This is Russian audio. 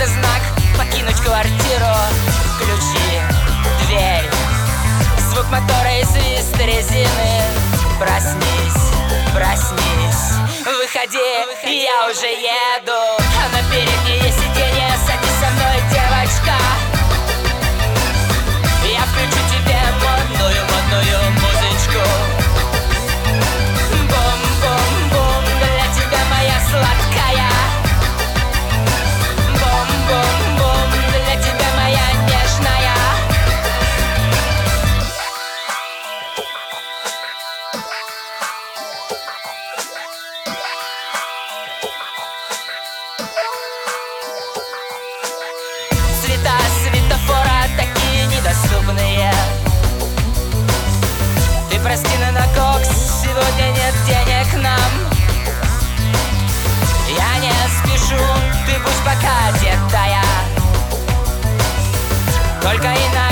это знак покинуть квартиру. Ключи, дверь, звук мотора и свист резины. Проснись, проснись, выходи, я уже еду. А на переднее сиденье садись со мной, девочка. Я включу тебе модную музычку. Бум-бум-бум, для тебя моя сладкая. Бум-бум-бум, для тебя моя нежная. Цвета светофора такие недоступные. Ты прости, но на кокс сегодня нет денег нам. Я не спешу, ты будь пока одетая. Только иногда